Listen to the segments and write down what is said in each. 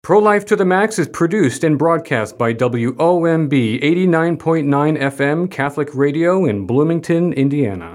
Pro-Life to the Max is produced and broadcast by WOMB 89.9 FM Catholic Radio in Bloomington, Indiana.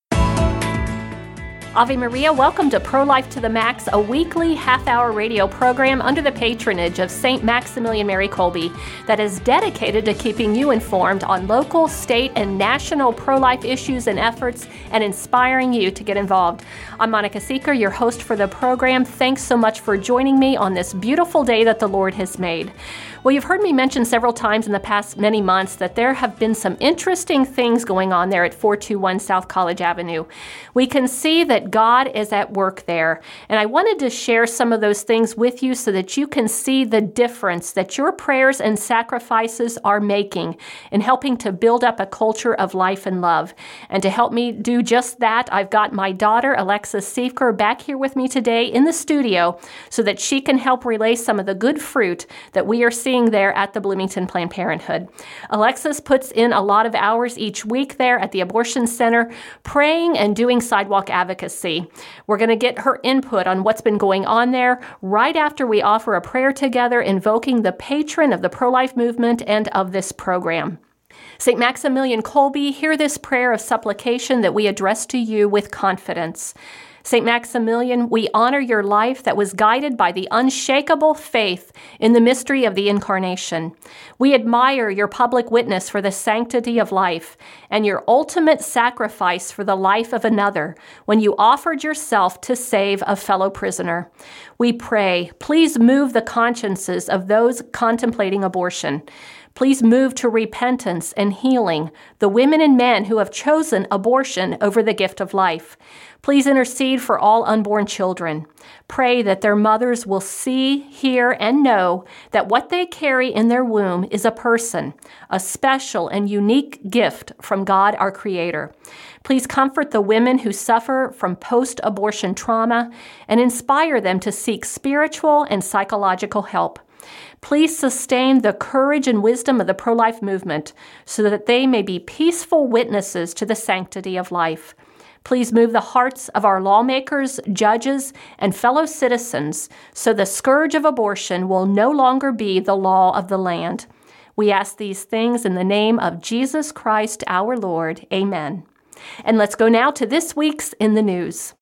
Ave Maria, welcome to Pro-Life to the Max, a weekly half-hour radio program under the patronage of St. Maximilian Mary Kolbe that is dedicated to keeping you informed on local, state, and national pro-life issues and efforts and inspiring you to get involved. I'm Monica Seeker, your host for the program. Thanks so much for joining me on this beautiful day that the Lord has made. Well, you've heard me mention several times in the past many months that there have been some interesting things going on there at 421 South College Avenue. We can see that God is at work there, and I wanted to share some of those things with you so that you can see the difference that your prayers and sacrifices are making in helping to build up a culture of life and love. And to help me do just that, I've got my daughter, Alexis Seeker, back here with me today in the studio so that she can help relay some of the good fruit that we are seeing there at the Bloomington Planned Parenthood. Alexis puts in a lot of hours each week there at the abortion center, praying and doing sidewalk advocacy. We're going to get her input on what's been going on there right after we offer a prayer together, invoking the patron of the pro-life movement and of this program. St. Maximilian Kolbe, hear this prayer of supplication that we address to you with confidence. St. Maximilian, we honor your life that was guided by the unshakable faith in the mystery of the Incarnation. We admire your public witness for the sanctity of life and your ultimate sacrifice for the life of another when you offered yourself to save a fellow prisoner. We pray, please move the consciences of those contemplating abortion. Please move to repentance and healing the women and men who have chosen abortion over the gift of life. Please intercede for all unborn children. Pray that their mothers will see, hear, and know that what they carry in their womb is a person, a special and unique gift from God, our Creator. Please comfort the women who suffer from post-abortion trauma and inspire them to seek spiritual and psychological help. Please sustain the courage and wisdom of the pro-life movement so that they may be peaceful witnesses to the sanctity of life. Please move the hearts of our lawmakers, judges, and fellow citizens so the scourge of abortion will no longer be the law of the land. We ask these things in the name of Jesus Christ our Lord. Amen. And let's go now to this week's In the News.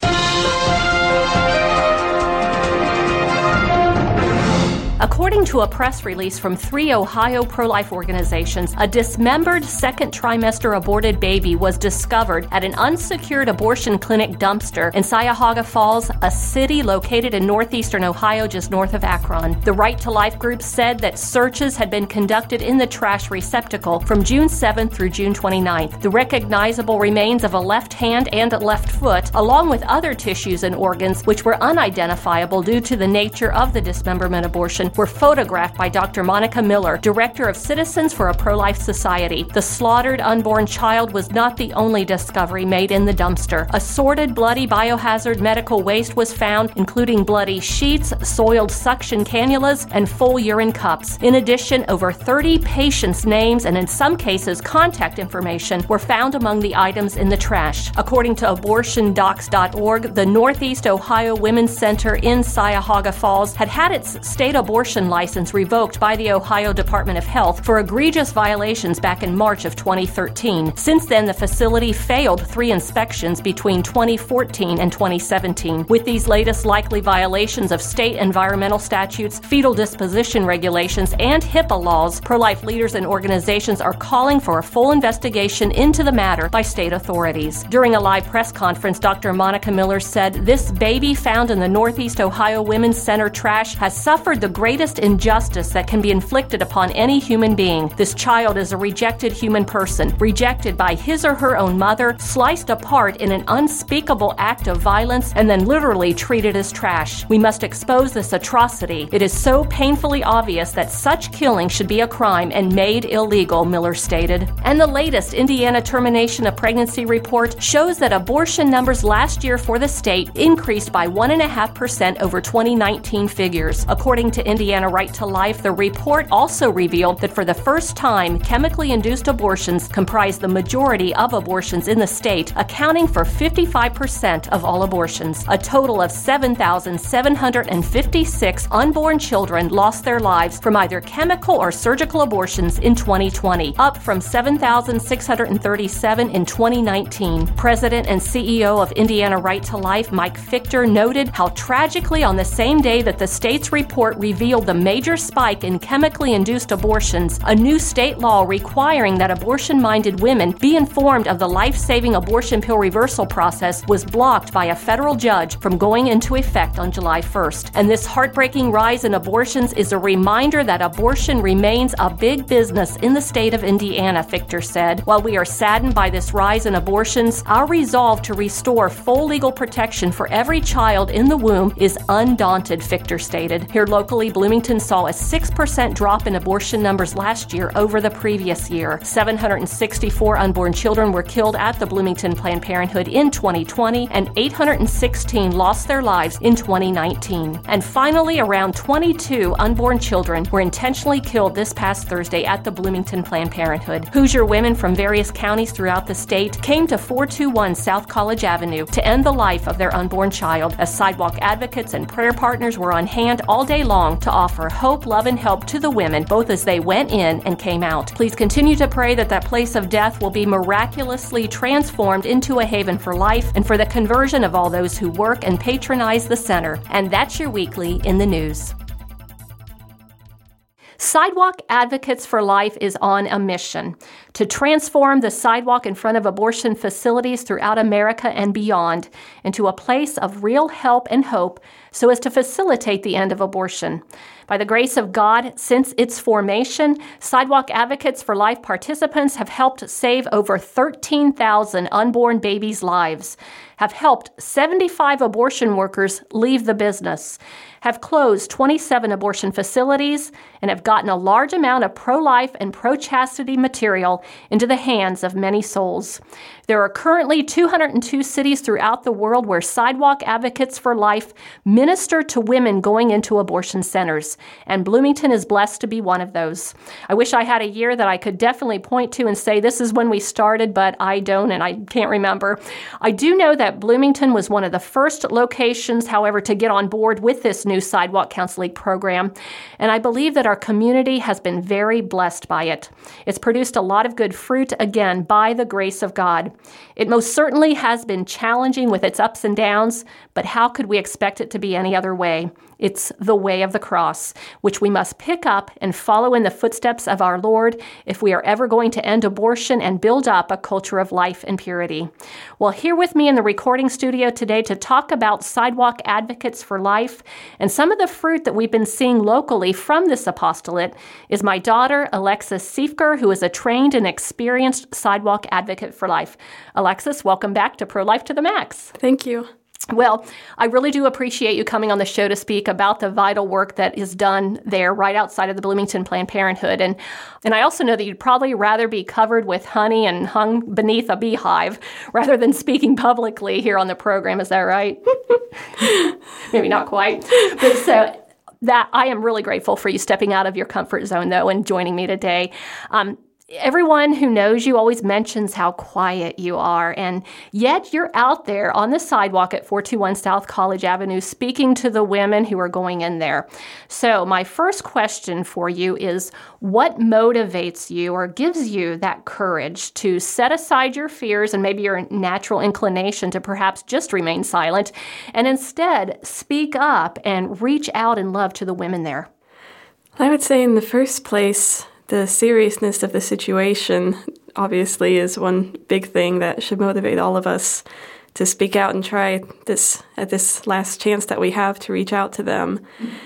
According to a press release from 3 Ohio pro-life organizations, a dismembered second trimester aborted baby was discovered at an unsecured abortion clinic dumpster in Cuyahoga Falls, a city located in northeastern Ohio just north of Akron. The Right to Life group said that searches had been conducted in the trash receptacle from June 7th through June 29th. The recognizable remains of a left hand and a left foot, along with other tissues and organs which were unidentifiable due to the nature of the dismemberment abortion, were photographed by Dr. Monica Miller, director of Citizens for a Pro-Life Society. The slaughtered unborn child was not the only discovery made in the dumpster. Assorted bloody biohazard medical waste was found, including bloody sheets, soiled suction cannulas, and full urine cups. In addition, over 30 patients' names and in some cases contact information were found among the items in the trash. According to abortiondocs.org, the Northeast Ohio Women's Center in Cuyahoga Falls had its state abortion license revoked by the Ohio Department of Health for egregious violations back in March of 2013. Since then, the facility failed 3 inspections between 2014 and 2017. With these latest likely violations of state environmental statutes, fetal disposition regulations, and HIPAA laws, pro-life leaders and organizations are calling for a full investigation into the matter by state authorities. During a live press conference, Dr. Monica Miller said, "This baby found in the Northeast Ohio Women's Center trash has suffered the greatest injustice that can be inflicted upon any human being. This child is a rejected human person, rejected by his or her own mother, sliced apart in an unspeakable act of violence, and then literally treated as trash. We must expose this atrocity. It is so painfully obvious that such killing should be a crime and made illegal," Miller stated. And the latest Indiana termination of pregnancy report shows that abortion numbers last year for the state increased by 1.5% over 2019 figures. According to Indiana Indiana Right to Life, the report also revealed that for the first time, chemically induced abortions comprise the majority of abortions in the state, accounting for 55% of all abortions. A total of 7,756 unborn children lost their lives from either chemical or surgical abortions in 2020, up from 7,637 in 2019. President and CEO of Indiana Right to Life, Mike Fichter, noted how tragically on the same day that the state's report revealed the major spike in chemically induced abortions, a new state law requiring that abortion-minded women be informed of the life-saving abortion pill reversal process was blocked by a federal judge from going into effect on July 1st. And this heartbreaking rise in abortions is a reminder that abortion remains a big business in the state of Indiana, Fichter said. While we are saddened by this rise in abortions, our resolve to restore full legal protection for every child in the womb is undaunted, Fichter stated. Here locally, Bloomington saw a 6% drop in abortion numbers last year over the previous year. 764 unborn children were killed at the Bloomington Planned Parenthood in 2020, and 816 lost their lives in 2019. And finally, around 22 unborn children were intentionally killed this past Thursday at the Bloomington Planned Parenthood. Hoosier women from various counties throughout the state came to 421 South College Avenue to end the life of their unborn child, as sidewalk advocates and prayer partners were on hand all day long to offer hope, love, and help to the women, both as they went in and came out. Please continue to pray that that place of death will be miraculously transformed into a haven for life and for the conversion of all those who work and patronize the center. And that's your weekly in the news. Sidewalk Advocates for Life is on a mission to transform the sidewalk in front of abortion facilities throughout America and beyond into a place of real help and hope so as to facilitate the end of abortion. By the grace of God, since its formation, Sidewalk Advocates for Life participants have helped save over 13,000 unborn babies' lives, have helped 75 abortion workers leave the business, have closed 27 abortion facilities, and have gotten a large amount of pro-life and pro-chastity material into the hands of many souls. There are currently 202 cities throughout the world where Sidewalk Advocates for Life minister to women going into abortion centers, and Bloomington is blessed to be one of those. I wish I had a year that I could definitely point to and say this is when we started, but I don't, and I can't remember. I do know that Bloomington was one of the first locations, however, to get on board with this new sidewalk counseling program, and I believe that our community has been very blessed by it. It's produced a lot of good fruit, again, by the grace of God. It most certainly has been challenging with its ups and downs, but how could we expect it to be any other way? It's the way of the cross, which we must pick up and follow in the footsteps of our Lord if we are ever going to end abortion and build up a culture of life and purity. Well, here with me in the recording studio today to talk about Sidewalk Advocates for Life and some of the fruit that we've been seeing locally from this apostolate is my daughter, Alexis Siefker, who is a trained and experienced Sidewalk Advocate for Life. Alexis, welcome back to Pro-Life to the Max. Thank you. Well, I really do appreciate you coming on the show to speak about the vital work that is done there right outside of the Bloomington Planned Parenthood. And I also know that you'd probably rather be covered with honey and hung beneath a beehive rather than speaking publicly here on the program. Is that right? Maybe not quite. But so that I am really grateful for you stepping out of your comfort zone, though, and joining me today. Everyone who knows you always mentions how quiet you are, and yet you're out there on the sidewalk at 421 South College Avenue speaking to the women who are going in there. So my first question for you is, what motivates you or gives you that courage to set aside your fears and maybe your natural inclination to perhaps just remain silent and instead speak up and reach out in love to the women there? I would say in the first place, the seriousness of the situation obviously is one big thing that should motivate all of us to speak out and try this at this last chance that we have to reach out to them.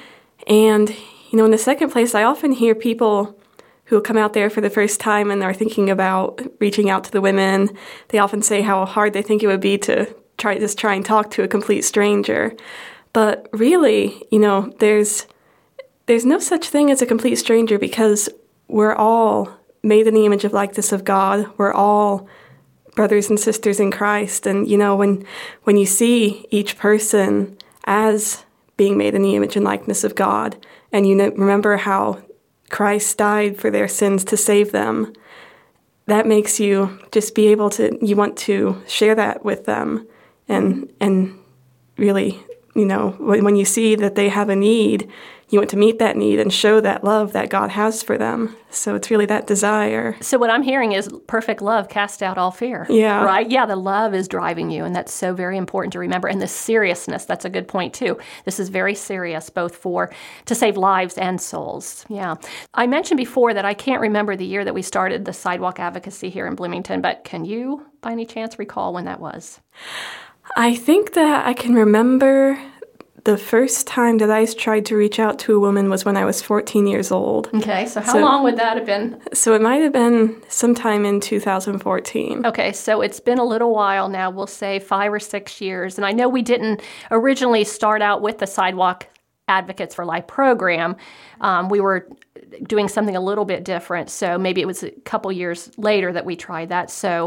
And, in the second place, I often hear people who come out there for the first time and are thinking about reaching out to the women. They often say how hard they think it would be to try and talk to a complete stranger. But really, there's no such thing as a complete stranger because we're all made in the image and likeness of God. We're all brothers and sisters in Christ. And, when you see each person as being made in the image and likeness of God, and you remember how Christ died for their sins to save them, that makes you just be able to, you want to share that with them. And really, when you see that they have a need, you want to meet that need and show that love that God has for them. So it's really that desire. So what I'm hearing is perfect love casts out all fear. Yeah. Right? Yeah, the love is driving you, and that's so very important to remember. And the seriousness, that's a good point too. This is very serious, both to save lives and souls. Yeah. I mentioned before that I can't remember the year that we started the sidewalk advocacy here in Bloomington, but can you, by any chance, recall when that was? I think that I can remember the first time that I tried to reach out to a woman was when I was 14 years old. Okay, so how long would that have been? So it might have been sometime in 2014. Okay, so it's been a little while now, we'll say 5 or 6 years. And I know we didn't originally start out with the Sidewalk Advocates for Life program. We were doing something a little bit different, so maybe it was a couple years later that we tried that. So,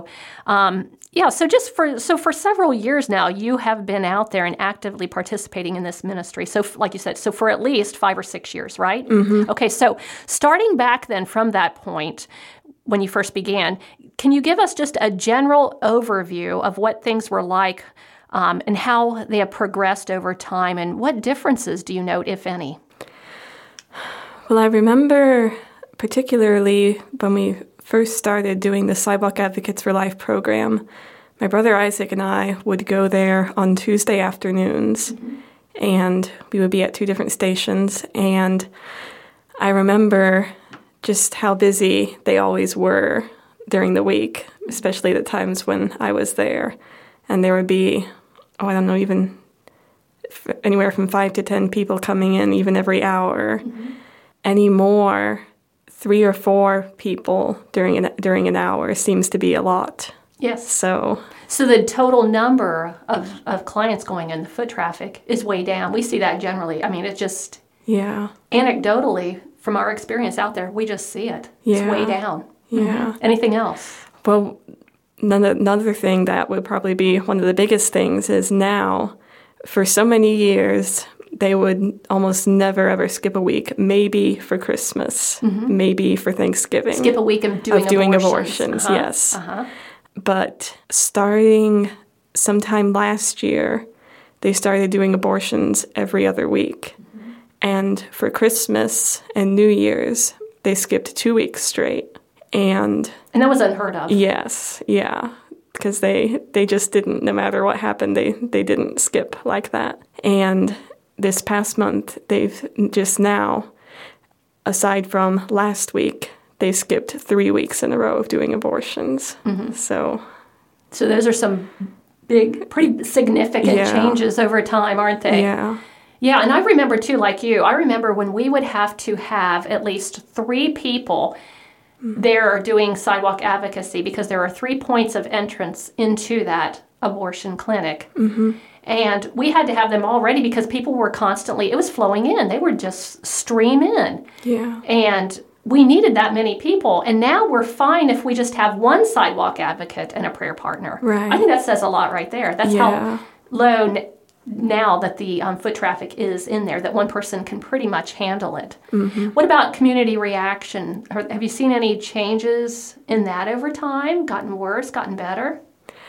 so for several years now, you have been out there and actively participating in this ministry. So, like you said, so for at least 5 or 6 years, right? Mm-hmm. Okay, so starting back then from that point, when you first began, can you give us just a general overview of what things were like and how they have progressed over time, and what differences do you note, if any? Well, I remember particularly when we first started doing the Sidewalk Advocates for Life program, my brother Isaac and I would go there on Tuesday afternoons, and we would be at 2 different stations, and I remember just how busy they always were during the week, especially the times when I was there. And there would be, even anywhere from 5 to 10 people coming in even every hour. Mm-hmm. Anymore, 3 or 4 people during an hour seems to be a lot. Yes. So the total number of clients going in, the foot traffic, is way down. We see that generally. I mean, it's just anecdotally, from our experience out there, we just see it. Yeah. It's way down. Yeah. Mm-hmm. Anything else? Well, another thing that would probably be one of the biggest things is now, for so many years, they would almost never, ever skip a week, maybe for Christmas, maybe for Thanksgiving. Skip a week of doing abortions. Yes. Uh-huh. But starting sometime last year, they started doing abortions every other week. Mm-hmm. And for Christmas and New Year's, they skipped 2 weeks straight. And that was unheard of. Yes, yeah. Because they just didn't, no matter what happened, they didn't skip like that. And this past month, they've just now, aside from last week, they skipped 3 weeks in a row of doing abortions. Mm-hmm. So those are some big, pretty significant changes over time, aren't they? Yeah. Yeah, and I remember too, like you, I remember when we would have to have at least 3 people there doing sidewalk advocacy, because there are 3 points of entrance into that abortion clinic. Mm-hmm. And we had to have them all ready because people were constantly, it was flowing in. They would just stream in. Yeah. And we needed that many people. And now we're fine if we just have one sidewalk advocate and a prayer partner. Right. I think that says a lot right there. That's how low now that the foot traffic is in there, that one person can pretty much handle it. Mm-hmm. What about community reaction? Have you seen any changes in that over time? Gotten worse, gotten better?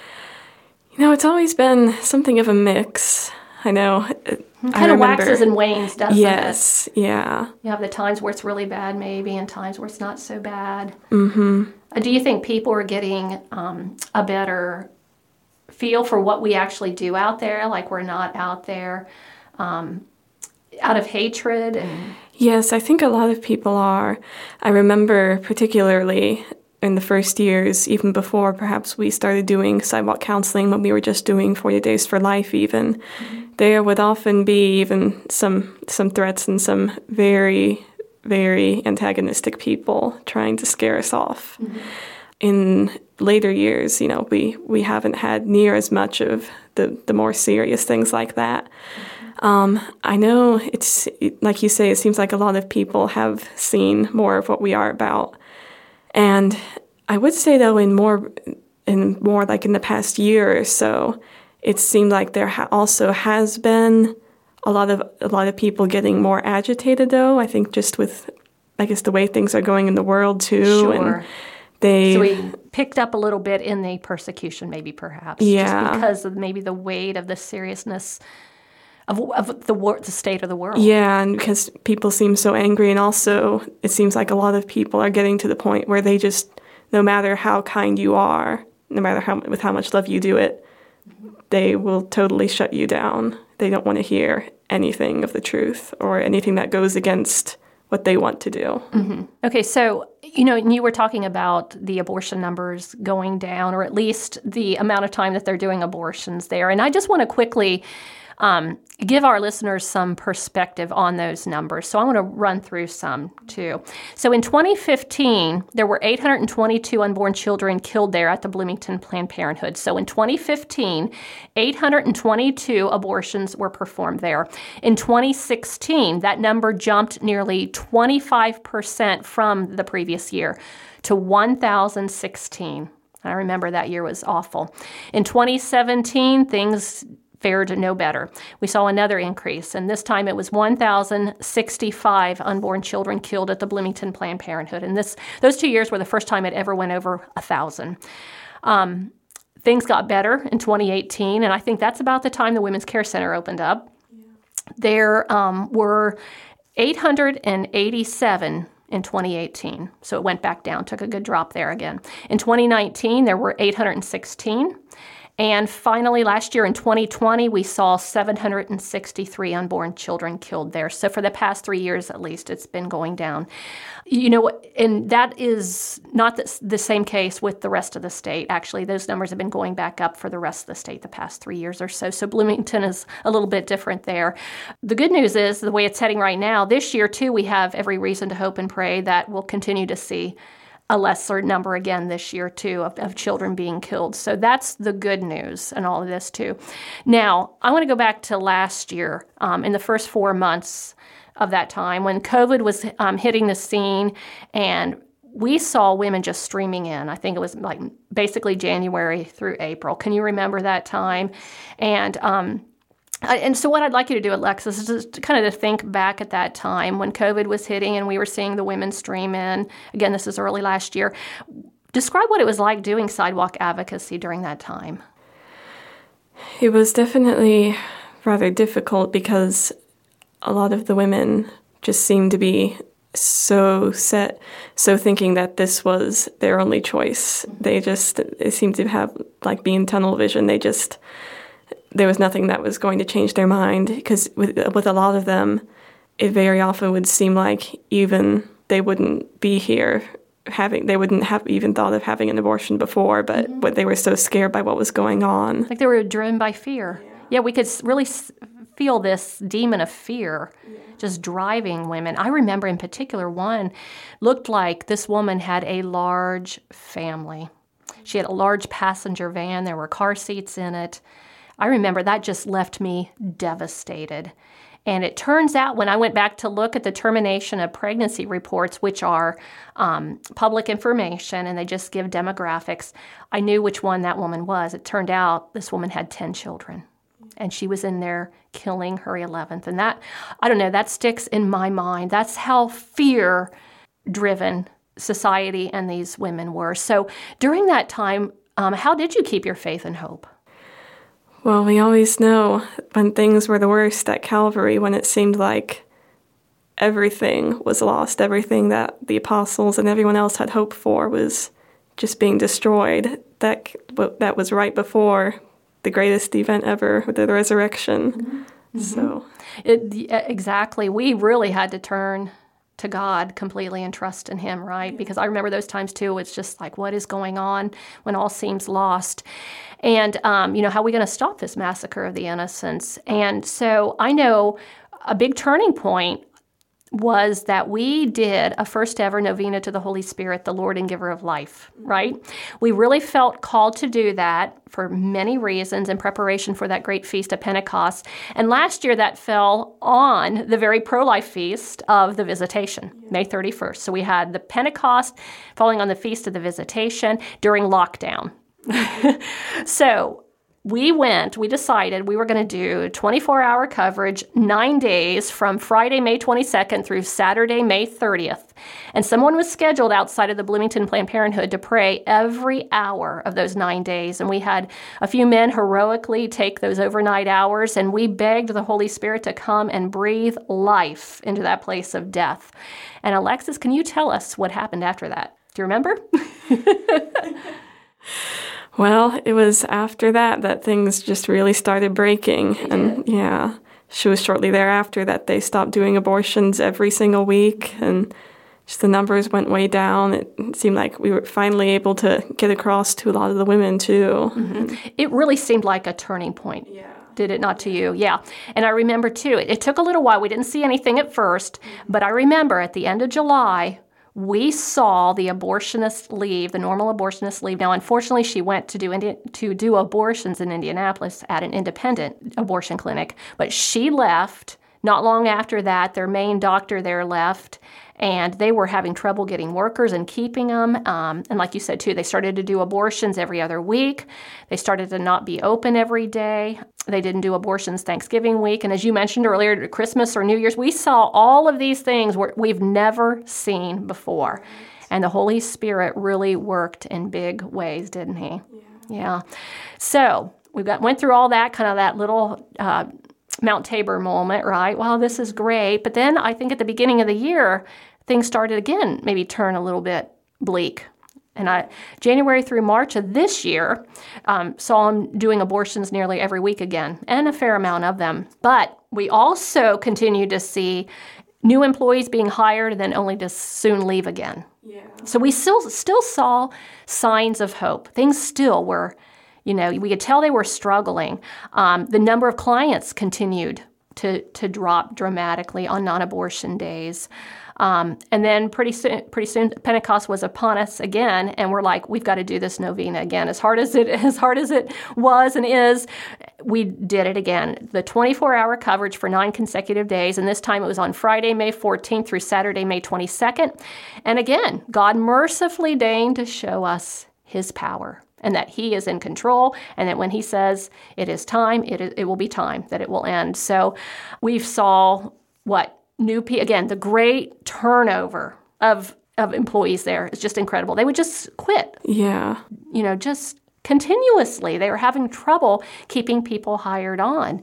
It's always been something of a mix. I know. It kind of waxes and wanes, doesn't it? Yes, yeah. You have the times where it's really bad, maybe, and times where it's not so bad. Mm-hmm. Do you think people are getting a better feel for what we actually do out there? Like, we're not out there out of hatred? Yes, I think a lot of people are. I remember particularly in the first years, even before perhaps we started doing sidewalk counseling, when we were just doing 40 Days for Life even, there would often be even some threats and some very, very antagonistic people trying to scare us off. Mm-hmm. In later years, we haven't had near as much of the more serious things like that. I know it's, like you say, it seems like a lot of people have seen more of what we are about. And I would say, though, in more like in the past year or so, it seemed like there also has been a lot of people getting more agitated, though. I think just with, I guess, the way things are going in the world too. Sure. And so we picked up a little bit in the persecution, maybe perhaps, just because of maybe the weight of the seriousness of the state of the world. Yeah, and because people seem so angry, and also it seems like a lot of people are getting to the point where they just, no matter how kind you are, no matter with how much love you do it, they will totally shut you down. They don't want to hear anything of the truth or anything that goes against what they want to do. Mm-hmm. Okay, so, you were talking about the abortion numbers going down, or at least the amount of time that they're doing abortions there. And I just want to quickly give our listeners some perspective on those numbers. So I want to run through some, too. So in 2015, there were 822 unborn children killed there at the Bloomington Planned Parenthood. So in 2015, 822 abortions were performed there. In 2016, that number jumped nearly 25% from the previous year to 1,016. I remember that year was awful. In 2017, things fared no better. We saw another increase, and this time it was 1,065 unborn children killed at the Bloomington Planned Parenthood. And those 2 years were the first time it ever went over 1,000. Things got better in 2018, and I think that's about the time the Women's Care Center opened up. Yeah. There were 887 in 2018, so it went back down, took a good drop there again. In 2019, there were 816. And finally, last year in 2020, we saw 763 unborn children killed there. So for the past 3 years, at least, it's been going down. And that is not the same case with the rest of the state. Actually, those numbers have been going back up for the rest of the state the past 3 years or so. So Bloomington is a little bit different there. The good news is, the way it's heading right now, this year, too, we have every reason to hope and pray that we'll continue to see a lesser number again this year, too, of children being killed. So that's the good news in all of this, too. Now, I want to go back to last year, in the first 4 months of that time, when COVID was hitting the scene, and we saw women just streaming in. I think it was like basically January through April. Can you remember that time? And so what I'd like you to do, Alexis, is just kind of to think back at that time when COVID was hitting and we were seeing the women stream in. Again, this is early last year. Describe what it was like doing sidewalk advocacy during that time. It was definitely rather difficult because a lot of the women just seemed to be so set, so thinking that this was their only choice. They seemed to have, like, be in tunnel vision. There was nothing that was going to change their mind, because with a lot of them, it very often would seem like even they wouldn't be here they wouldn't have even thought of having an abortion before, but they were so scared by what was going on. Like they were driven by fear. Yeah, we could really feel this demon of fear just driving women. I remember in particular one looked like this woman had a large family. She had a large passenger van. There were car seats in it. I remember that just left me devastated. And it turns out when I went back to look at the termination of pregnancy reports, which are public information, and they just give demographics, I knew which one that woman was. It turned out this woman had 10 children, and she was in there killing her 11th. And that, I don't know, that sticks in my mind. That's how fear-driven society and these women were. So during that time, how did you keep your faith and hope? Well, we always know when things were the worst at Calvary, when it seemed like everything was lost, everything that the apostles and everyone else had hoped for was just being destroyed. That was right before the greatest event ever, with the resurrection. Mm-hmm. So, exactly. We really had to turn to God completely and trust in Him, right? Because I remember those times too. It's just like, what is going on when all seems lost? And, how are we going to stop this massacre of the innocents? And so I know a big turning point was that we did a first ever novena to the Holy Spirit, the Lord and Giver of Life, right? We really felt called to do that for many reasons in preparation for that great feast of Pentecost. And last year that fell on the very pro-life feast of the Visitation, May 31st. So we had the Pentecost falling on the Feast of the Visitation during lockdown. So we decided we were going to do 24-hour coverage, 9 days from Friday, May 22nd through Saturday, May 30th. And someone was scheduled outside of the Bloomington Planned Parenthood to pray every hour of those 9 days. And we had a few men heroically take those overnight hours, and we begged the Holy Spirit to come and breathe life into that place of death. And Alexis, can you tell us what happened after that? Do you remember? Well, it was after that things just really started breaking. And yeah, she was shortly thereafter that they stopped doing abortions every single week, and just the numbers went way down. It seemed like we were finally able to get across to a lot of the women, too. Mm-hmm. It really seemed like a turning point. Yeah. Did it not to you? Yeah. And I remember, too, it took a little while. We didn't see anything at first, but I remember at the end of July, we saw the abortionist leave, the normal abortionist leave. Now, unfortunately, she went to do abortions in Indianapolis at an independent abortion clinic, but she left. Not long after that, their main doctor there left, and they were having trouble getting workers and keeping them. And like you said, too, they started to do abortions every other week. They started to not be open every day. They didn't do abortions Thanksgiving week. And as you mentioned earlier, Christmas or New Year's, we saw all of these things we've never seen before. And the Holy Spirit really worked in big ways, didn't he? Yeah. So we went through all that, kind of that little Mount Tabor moment, right? Well, this is great. But then I think at the beginning of the year, things started again, maybe turn a little bit bleak. And January through March of this year, saw them doing abortions nearly every week again, and a fair amount of them. But we also continued to see new employees being hired and then only to soon leave again. Yeah. So we still saw signs of hope. Things still were, we could tell they were struggling. The number of clients continued to drop dramatically on non-abortion days. And then pretty soon Pentecost was upon us again, and we're like, we've got to do this novena again. As hard as it was and is, we did it again. The 24-hour coverage for 9 consecutive days, and this time it was on Friday, May 14th through Saturday, May 22nd. And again, God mercifully deigned to show us His power, and that He is in control, and that when He says it is time, it will be time, that it will end. So we saw again, the great turnover of employees there is just incredible. They would just quit. Yeah. Just continuously. They were having trouble keeping people hired on.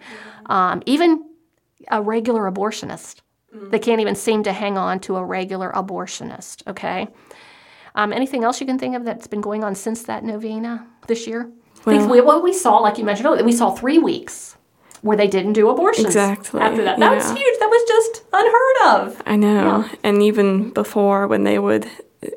Even a regular abortionist. They can't even seem to hang on to a regular abortionist, okay? Anything else you can think of that's been going on since that novena this year? Well, what we saw, like you mentioned, we saw 3 weeks where they didn't do abortions. Exactly. After that. That was huge. That was just unheard of. I know. Yeah. And even before, when they would,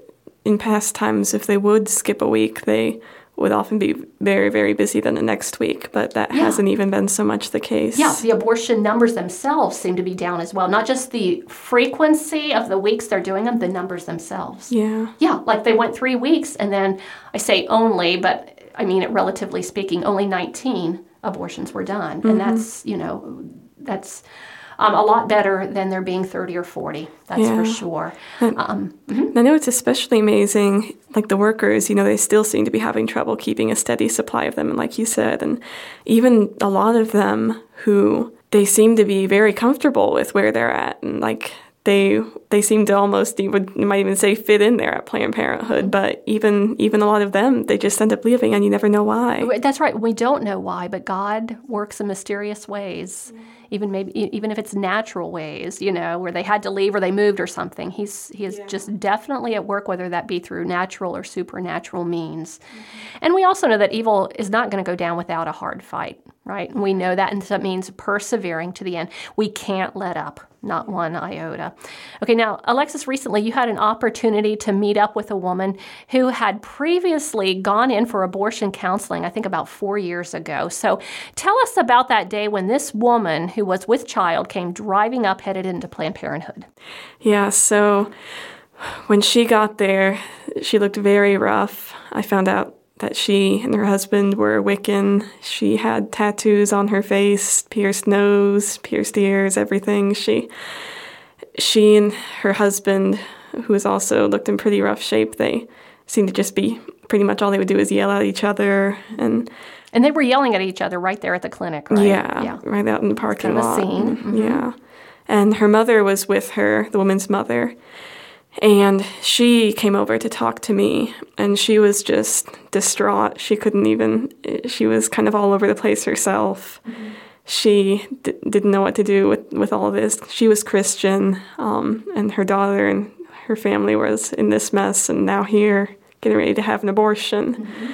in past times, if they would skip a week, they would often be very, very busy then the next week. But that hasn't even been so much the case. Yeah, the abortion numbers themselves seem to be down as well. Not just the frequency of the weeks they're doing them, the numbers themselves. Yeah. Yeah, like they went 3 weeks, and then I say only, but I mean it relatively speaking, only 19 abortions were done. And that's a lot better than there being 30 or 40. That's for sure. I know it's especially amazing, like the workers, they still seem to be having trouble keeping a steady supply of them, and like you said, and even a lot of them who they seem to be very comfortable with where they're at, and like they seem to almost, you might even say, fit in there at Planned Parenthood. But even a lot of them, they just end up leaving, and you never know why. That's right. We don't know why, but God works in mysterious ways. Even if it's natural ways, where they had to leave or they moved or something. He is just definitely at work, whether that be through natural or supernatural means. And we also know that evil is not going to go down without a hard fight, right? And we know that, and that means persevering to the end. We can't let up, not one iota. Okay, now, Alexis, recently you had an opportunity to meet up with a woman who had previously gone in for abortion counseling, I think about 4 years ago. So tell us about that day when this woman who was with child came driving up headed into Planned Parenthood. Yeah, so when she got there, she looked very rough. I found out that she and her husband were Wiccan. She had tattoos on her face, pierced nose, pierced ears, everything. She and her husband, who was also looked in pretty rough shape, they seemed to just be pretty much all they would do is yell at each other. And they were yelling at each other right there at the clinic, right? Yeah. Right out in the parking lot. Kind of a scene. Mm-hmm. Yeah. And her mother was with her, the woman's mother. And she came over to talk to me, and she was just distraught. She was kind of all over the place herself. Mm-hmm. She didn't know what to do with all this. She was Christian, and her daughter and her family was in this mess, and now here, getting ready to have an abortion. Mm-hmm.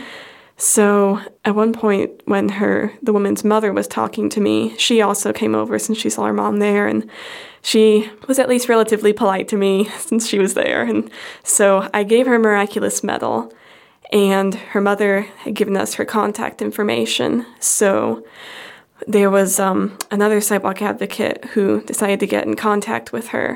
So at one point when the woman's mother was talking to me, she also came over since she saw her mom there, and she was at least relatively polite to me since she was there. And so I gave her a miraculous medal, and her mother had given us her contact information. So there was another sidewalk advocate who decided to get in contact with her,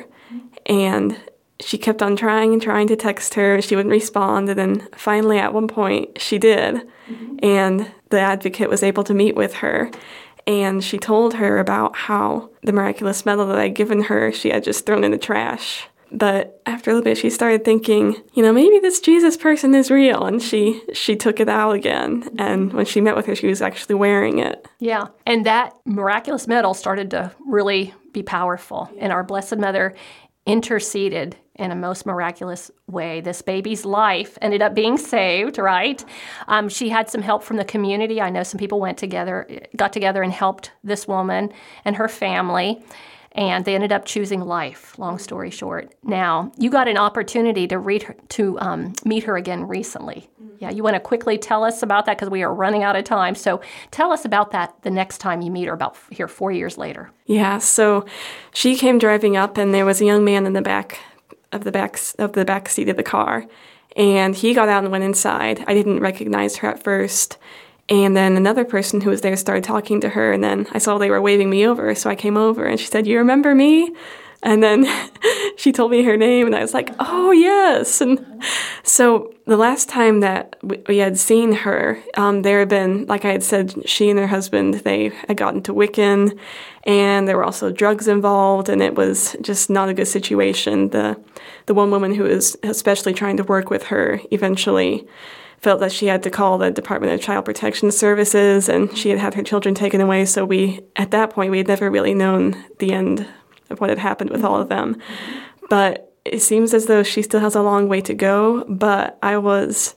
and she kept on trying to text her. She wouldn't respond, and then finally at one point she did, mm-hmm. and the advocate was able to meet with her, and she told her about how the miraculous medal that I'd given her she had just thrown in the trash. But after a little bit she started thinking, maybe this Jesus person is real, and she took it out again, and when she met with her she was actually wearing it. Yeah, and that miraculous medal started to really be powerful, and our Blessed Mother interceded in a most miraculous way. This baby's life ended up being saved, right? She had some help from the community. I know some people got together and helped this woman and her family, and they ended up choosing life, long story short. Now, you got an opportunity to meet her again recently. Yeah, you want to quickly tell us about that because we are running out of time. So tell us about that the next time you meet her, about here 4 years later. Yeah, so she came driving up, and there was a young man in the back seat of the car, and he got out and went inside. I didn't recognize her at first, and then another person who was there started talking to her, and then I saw they were waving me over, so I came over, and she said, "You remember me?" And then she told me her name, and I was like, "Oh, yes." And so the last time that we had seen her, there had been, like I had said, she and her husband, they had gotten to Wiccan, and there were also drugs involved, and it was just not a good situation. The one woman who was especially trying to work with her eventually felt that she had to call the Department of Child Protection Services, and she had her children taken away, so at that point, we had never really known the end of what had happened with all of them. But it seems as though she still has a long way to go, but I was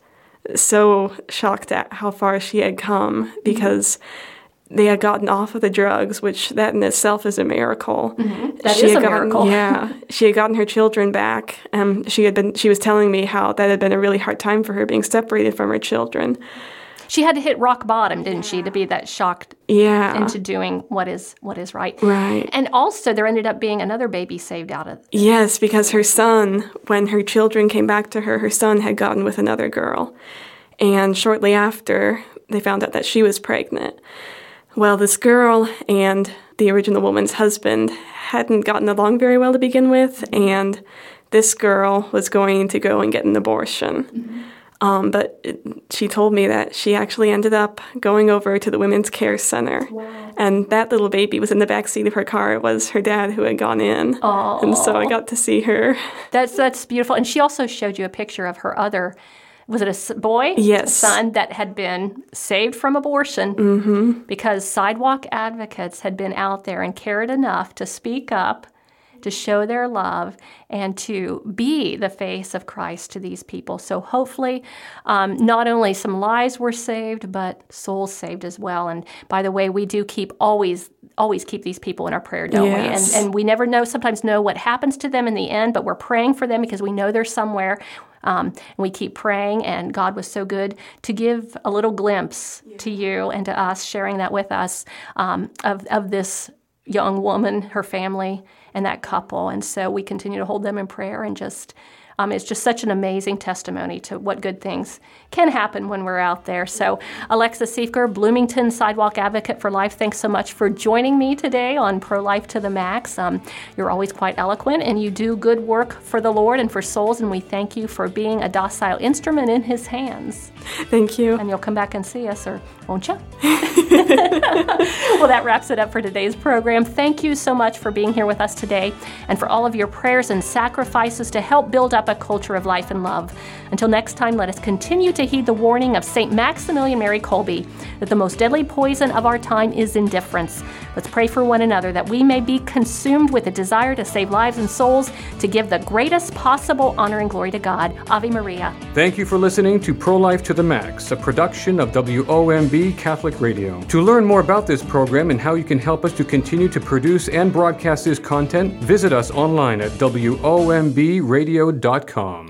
so shocked at how far she had come because they had gotten off of the drugs, which that in itself is a miracle. Mm-hmm. That is a miracle. Yeah. She had gotten her children back. She was telling me how that had been a really hard time for her being separated from her children. She had to hit rock bottom, didn't she, to be that shocked into doing what is right. Right. And also there ended up being another baby saved out of it. Yes, because her son, when her children came back to her, her son had gotten with another girl. And shortly after, they found out that she was pregnant. Well, this girl and the original woman's husband hadn't gotten along very well to begin with, and this girl was going to go and get an abortion. Mm-hmm. But she told me that she actually ended up going over to the Women's Care Center. Wow. And that little baby was in the back seat of her car. It was her dad who had gone in. Aww. And so I got to see her. That's beautiful. And she also showed you a picture of her other, was it a boy? Yes. A son that had been saved from abortion because sidewalk advocates had been out there and cared enough to speak up, to show their love, and to be the face of Christ to these people. So hopefully not only some lives were saved, but souls saved as well. And by the way, we do always keep these people in our prayer, don't yes. we? And we never sometimes know what happens to them in the end, but we're praying for them because we know they're somewhere. And we keep praying, and God was so good to give a little glimpse to you and to us, sharing that with us of this young woman, her family, and that couple. And so we continue to hold them in prayer, and just it's just such an amazing testimony to what good things can happen when we're out there. So Alexa Siefker, Bloomington Sidewalk Advocate for Life, thanks so much for joining me today on Pro-Life to the Max. You're always quite eloquent, and you do good work for the Lord and for souls, and we thank you for being a docile instrument in His hands. Thank you. And you'll come back and see us, or won't you? Well, that wraps it up for today's program. Thank you so much for being here with us today, and for all of your prayers and sacrifices to help build up a culture of life and love. Until next time, let us continue to heed the warning of St. Maximilian Mary Kolbe that the most deadly poison of our time is indifference. Let's pray for one another that we may be consumed with a desire to save lives and souls, to give the greatest possible honor and glory to God. Ave Maria. Thank you for listening to Pro-Life to the Max, a production of WOMB Catholic Radio. To learn more about this program and how you can help us to continue to produce and broadcast this content, visit us online at WOMBradio.com.